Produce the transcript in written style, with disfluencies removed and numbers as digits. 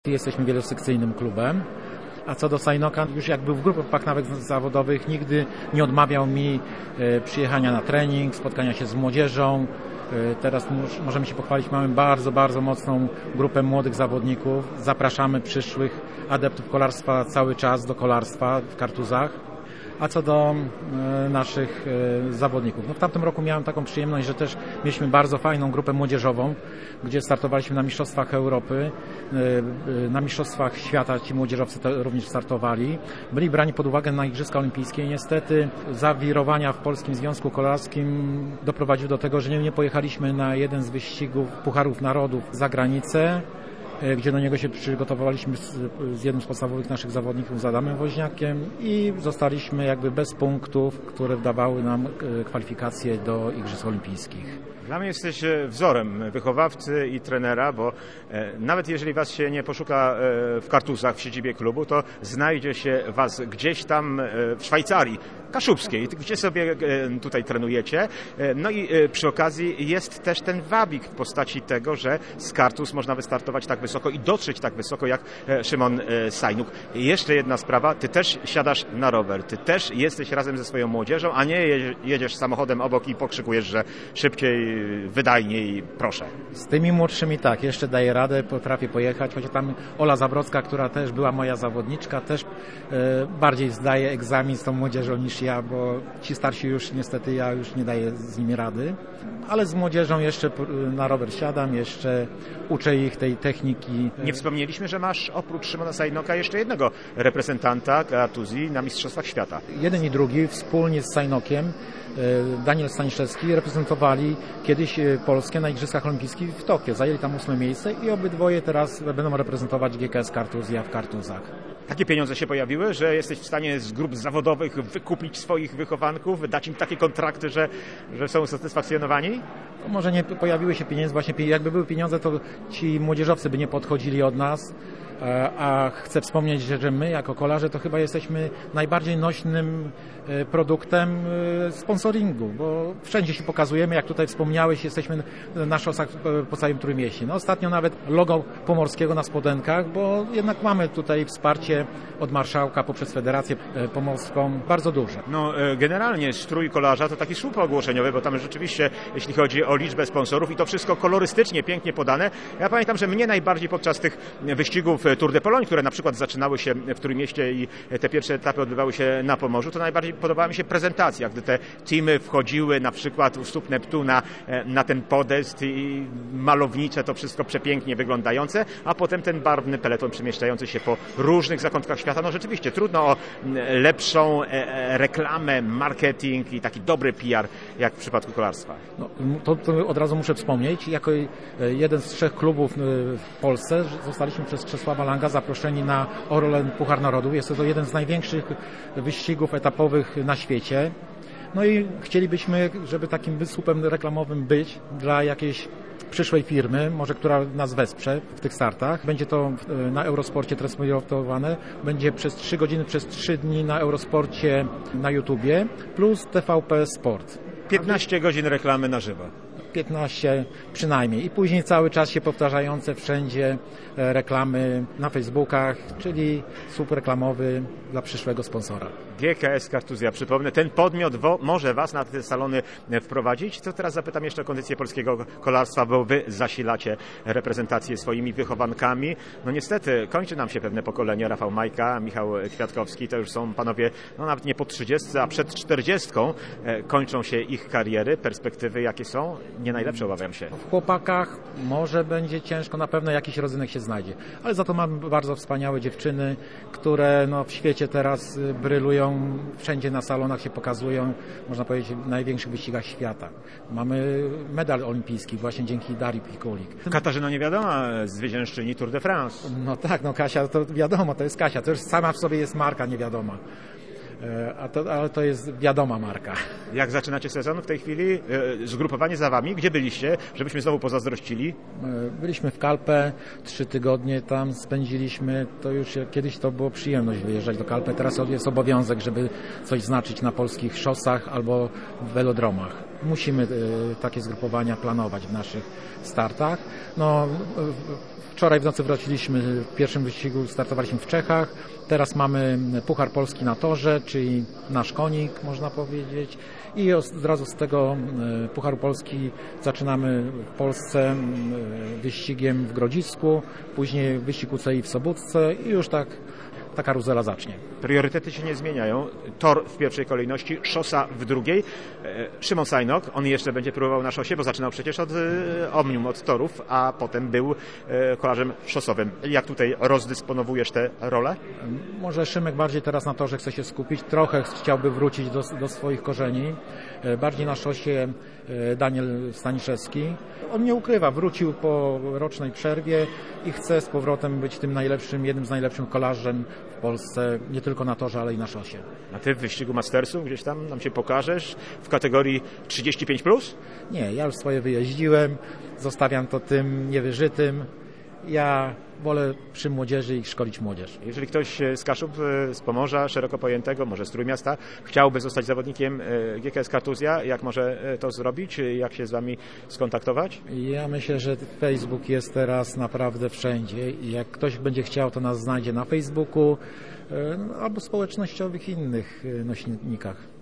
Jesteśmy wielosekcyjnym klubem, a co do Sajnoka, już jak był w grupach nawet zawodowych, nigdy nie odmawiał mi przyjechania na trening, spotkania się z młodzieżą. Teraz możemy się pochwalić, mamy bardzo mocną grupę młodych zawodników. Zapraszamy przyszłych adeptów kolarstwa cały czas do kolarstwa w Kartuzach. A co do naszych zawodników, w tamtym roku miałem taką przyjemność, że też mieliśmy bardzo fajną grupę młodzieżową, gdzie startowaliśmy na Mistrzostwach Europy, na Mistrzostwach Świata ci młodzieżowcy również startowali. Byli brani pod uwagę na Igrzyska Olimpijskie. Niestety zawirowania w Polskim Związku Kolarskim doprowadziły do tego, że nie pojechaliśmy na jeden z wyścigów Pucharów Narodów za granicę, gdzie do niego się przygotowywaliśmy z jednym z podstawowych naszych zawodników, z Adamem Woźniakiem, i zostaliśmy jakby bez punktów, które dawały nam kwalifikacje do Igrzysk Olimpijskich. Dla mnie jesteś wzorem wychowawcy i trenera, bo nawet jeżeli was się nie poszuka w Kartuzach, w siedzibie klubu, to znajdzie się was gdzieś tam w Szwajcarii Kaszubskiej, gdzie sobie tutaj trenujecie. No i przy okazji jest też ten wabik w postaci tego, że z Kartuz można wystartować tak wysoko i dotrzeć tak wysoko jak Szymon Sajnuk. I jeszcze jedna sprawa, ty też siadasz na rower, ty też jesteś razem ze swoją młodzieżą, a nie jedziesz samochodem obok i pokrzykujesz, że szybciej, wydajniej, proszę. Z tymi młodszymi tak, jeszcze daję radę, potrafię pojechać, chociaż tam Ola Zabrocka, która też była moja zawodniczka, też bardziej zdaje egzamin z tą młodzieżą niż ja, bo ci starsi już niestety ja już nie daję z nimi rady, ale z młodzieżą jeszcze na rower siadam, jeszcze uczę ich tej techniki. Nie wspomnieliśmy, że masz oprócz Szymona Sajnoka jeszcze jednego reprezentanta Kartuzji na Mistrzostwach Świata. Jeden i drugi wspólnie z Sajnokiem, Daniel Staniszewski, reprezentowali kiedyś Polskę na Igrzyskach Olimpijskich w Tokio. Zajęli tam 8. miejsce i obydwoje teraz będą reprezentować GKS Kartuzja w Kartuzach. Takie pieniądze się pojawiły, że jesteś w stanie z grup zawodowych wykupić swoich wychowanków, dać im takie kontrakty, że są usatysfakcjonowani? To może nie pojawiły się pieniądze, właśnie jakby były pieniądze, to ci młodzieżowcy by nie podchodzili od nas. A chcę wspomnieć, że my jako kolarze to chyba jesteśmy najbardziej nośnym produktem sponsoringu, bo wszędzie się pokazujemy, jak tutaj wspomniałeś, jesteśmy na szosach po całym Trójmieście. No, ostatnio nawet logo Pomorskiego na spodenkach, bo jednak mamy tutaj wsparcie od marszałka poprzez Federację Pomorską bardzo duże. No, generalnie strój kolarza to taki słup ogłoszeniowy, bo tam rzeczywiście, jeśli chodzi o liczbę sponsorów i to wszystko kolorystycznie, pięknie podane. Ja pamiętam, że mnie najbardziej podczas tych wyścigów Tour de Pologne, które na przykład zaczynały się w Trójmieście i te pierwsze etapy odbywały się na Pomorzu, to najbardziej podobała mi się prezentacja, gdy te teamy wchodziły na przykład u stóp Neptuna na ten podest i malownicze, to wszystko przepięknie wyglądające, a potem ten barwny peleton przemieszczający się po różnych zakątkach świata. No rzeczywiście trudno o lepszą reklamę, marketing i taki dobry PR jak w przypadku kolarstwa. No, to od razu muszę wspomnieć, jako jeden z 3 klubów w Polsce zostaliśmy przez Czesława Langa zaproszeni na Orlen Puchar Narodów. Jest to jeden z największych wyścigów etapowych na świecie. No i chcielibyśmy, żeby takim wysłupem reklamowym być dla jakiejś przyszłej firmy, może która nas wesprze w tych startach. Będzie to na Eurosporcie transmitowane, będzie przez 3 godziny, przez 3 dni na Eurosporcie na YouTubie, plus TVP Sport. 15 godzin reklamy na żywo. 15 przynajmniej. I później cały czas się powtarzające wszędzie reklamy na Facebookach, czyli słup reklamowy dla przyszłego sponsora. GKS Kartuzja, przypomnę, ten podmiot może was na te salony wprowadzić. To teraz zapytam jeszcze o kondycję polskiego kolarstwa, bo wy zasilacie reprezentację swoimi wychowankami. No niestety kończy nam się pewne pokolenie. Rafał Majka, Michał Kwiatkowski, to już są panowie, no nawet nie po 30, a przed 40 kończą się ich kariery. Perspektywy jakie są? Nie najlepsze, obawiam się. W chłopakach może będzie ciężko, na pewno jakiś rodzynek się znajdzie, ale za to mamy bardzo wspaniałe dziewczyny, które w świecie teraz brylują, wszędzie na salonach się pokazują, można powiedzieć, w największych wyścigach świata. Mamy medal olimpijski właśnie dzięki Darii Pikulik. Katarzyna Niewiadoma, zwyciężczyni Tour de France. No tak, Kasia, to wiadomo, to jest Kasia, to już sama w sobie jest marka Niewiadoma. Ale to jest wiadoma marka. Jak zaczynacie sezon w tej chwili? Zgrupowanie za wami. Gdzie byliście, żebyśmy znowu pozazdrościli? Byliśmy w Kalpę, 3 tygodnie tam spędziliśmy. To już kiedyś to było przyjemność wyjeżdżać do Kalpę. Teraz jest obowiązek, żeby coś znaczyć na polskich szosach albo w welodromach. musimy takie zgrupowania planować w naszych startach. No, wczoraj w nocy wróciliśmy, w pierwszym wyścigu startowaliśmy w Czechach, teraz mamy Puchar Polski na torze, czyli nasz konik, można powiedzieć, i od razu z tego Pucharu Polski zaczynamy w Polsce wyścigiem w Grodzisku, później wyścig UCI w Sobótce i już tak ta karuzela zacznie. Priorytety się nie zmieniają. Tor w pierwszej kolejności, szosa w drugiej. Szymon Sajnok, on jeszcze będzie próbował na szosie, bo zaczynał przecież od Omnium, od torów, a potem był kolarzem szosowym. Jak tutaj rozdysponowujesz te role? Może Szymek bardziej teraz na torze chce się skupić, trochę chciałby wrócić do swoich korzeni. Bardziej na szosie Daniel Staniszewski. On nie ukrywa, wrócił po rocznej przerwie i chce z powrotem być tym najlepszym, jednym z najlepszych kolarzem w Polsce, nie tylko na torze, ale i na szosie. A ty w wyścigu Mastersów gdzieś tam nam się pokażesz w kategorii 35+? Nie, ja już swoje wyjeździłem, zostawiam to tym niewyżytym. Ja wolę przy młodzieży i szkolić młodzież. Jeżeli ktoś z Kaszub, z Pomorza, szeroko pojętego, może z Trójmiasta, chciałby zostać zawodnikiem GKS Kartuzja, jak może to zrobić? Jak się z Wami skontaktować? Ja myślę, że Facebook jest teraz naprawdę wszędzie i jak ktoś będzie chciał, to nas znajdzie na Facebooku albo społecznościowych innych nośnikach.